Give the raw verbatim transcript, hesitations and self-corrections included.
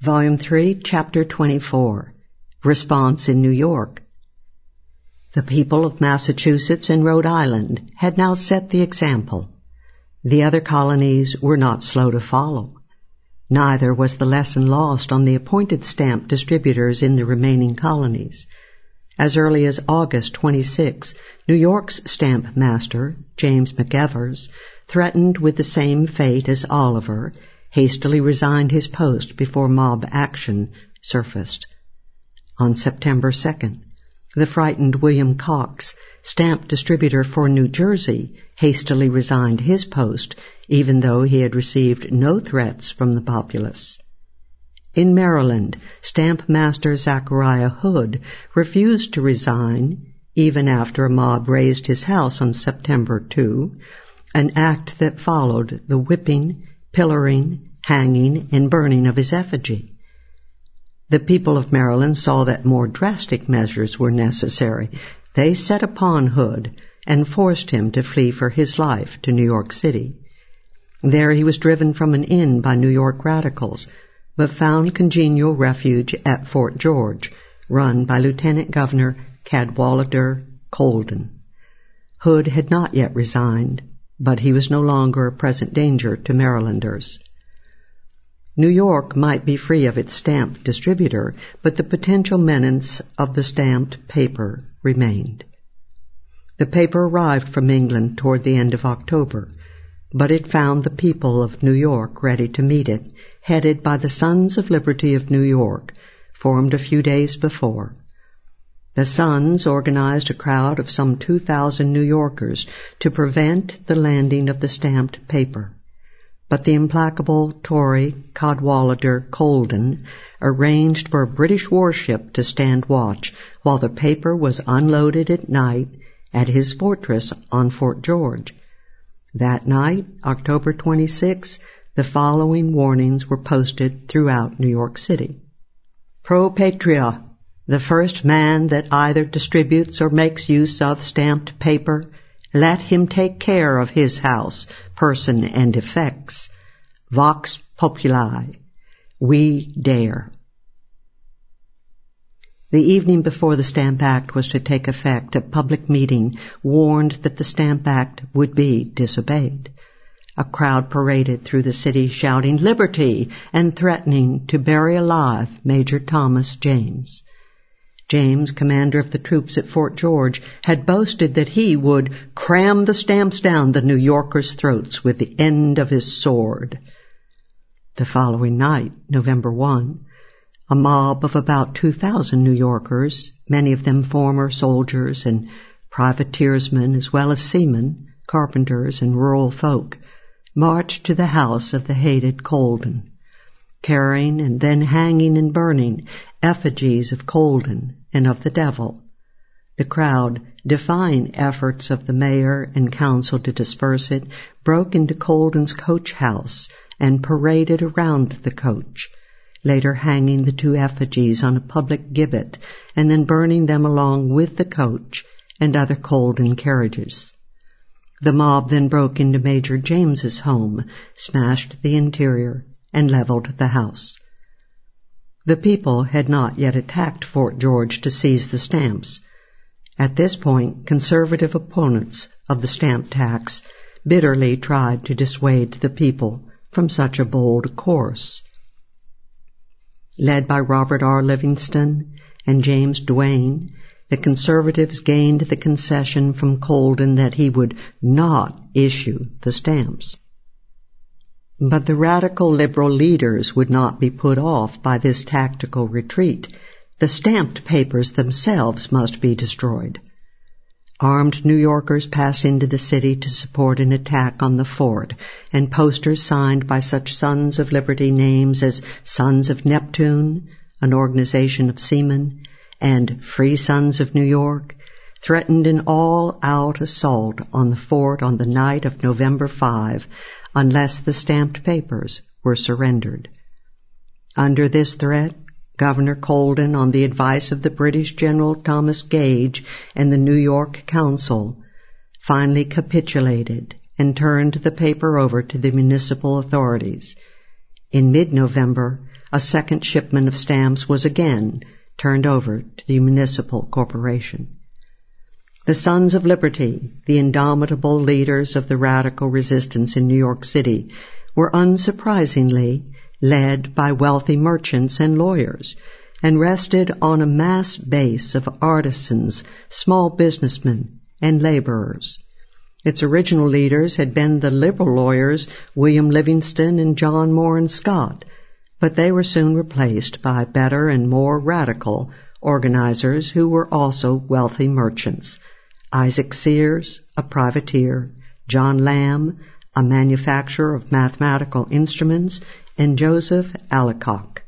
Volume three, Chapter twenty-four, Response in New York. The people of Massachusetts and Rhode Island had now set the example. The other colonies were not slow to follow. Neither was the lesson lost on the appointed stamp distributors in the remaining colonies. As early as August twenty-sixth, New York's stamp master, James McEvers, threatened with the same fate as Oliver, hastily resigned his post before mob action surfaced. On September second, the frightened William Cox, stamp distributor for New Jersey, hastily resigned his post, even though he had received no threats from the populace. In Maryland, stamp master Zachariah Hood refused to resign, even after a mob razed his house on September second, an act that followed the whipping, pillaring, hanging, and burning of his effigy. The people of Maryland saw that more drastic measures were necessary. They set upon Hood and forced him to flee for his life to New York City. There he was driven from an inn by New York radicals, but found congenial refuge at Fort George, run by Lieutenant Governor Cadwallader Colden. Hood had not yet resigned, but he was no longer a present danger to Marylanders. New York might be free of its stamp distributor, but the potential menace of the stamped paper remained. The paper arrived from England toward the end of October, but it found the people of New York ready to meet it, headed by the Sons of Liberty of New York, formed a few days before. The Sons organized a crowd of some two thousand New Yorkers to prevent the landing of the stamped paper. But the implacable Tory Cadwallader Colden arranged for a British warship to stand watch while the paper was unloaded at night at his fortress on Fort George. That night, October twenty-sixth, the following warnings were posted throughout New York City. Pro Patria, the first man that either distributes or makes use of stamped paper, let him take care of his house, person, and effects. Vox Populi. We dare. The evening before the Stamp Act was to take effect, a public meeting warned that the Stamp Act would be disobeyed. A crowd paraded through the city shouting "Liberty!" and threatening to bury alive Major Thomas James. James, commander of the troops at Fort George, had boasted that he would cram the stamps down the New Yorkers' throats with the end of his sword. The following night, November first, a mob of about two thousand New Yorkers, many of them former soldiers and privateersmen as well as seamen, carpenters, and rural folk, marched to the house of the hated Colden, carrying and then hanging and burning effigies of Colden and of the devil. The crowd, defying efforts of the mayor and council to disperse it, broke into Colden's coach house and paraded around the coach, later hanging the two effigies on a public gibbet and then burning them along with the coach and other Colden carriages. The mob then broke into Major James's home, smashed the interior, and leveled the house. The people had not yet attacked Fort George to seize the stamps. At this point, conservative opponents of the stamp tax bitterly tried to dissuade the people from such a bold course. Led by Robert R. Livingston and James Duane, the conservatives gained the concession from Colden that he would not issue the stamps. But the radical liberal leaders would not be put off by this tactical retreat. The stamped papers themselves must be destroyed. Armed New Yorkers passed into the city to support an attack on the fort, and posters signed by such Sons of Liberty names as Sons of Neptune, an organization of seamen, and Free Sons of New York, threatened an all-out assault on the fort on the night of November fifth, unless the stamped papers were surrendered. Under this threat, Governor Colden, on the advice of the British General Thomas Gage and the New York Council, finally capitulated and turned the paper over to the municipal authorities. In mid-November, a second shipment of stamps was again turned over to the municipal corporation. The Sons of Liberty, the indomitable leaders of the radical resistance in New York City, were unsurprisingly led by wealthy merchants and lawyers, and rested on a mass base of artisans, small businessmen, and laborers. Its original leaders had been the liberal lawyers William Livingston and John Moran Scott, but they were soon replaced by better and more radical organizers who were also wealthy merchants. Isaac Sears, a privateer, John Lamb, a manufacturer of mathematical instruments, and Joseph Allicock,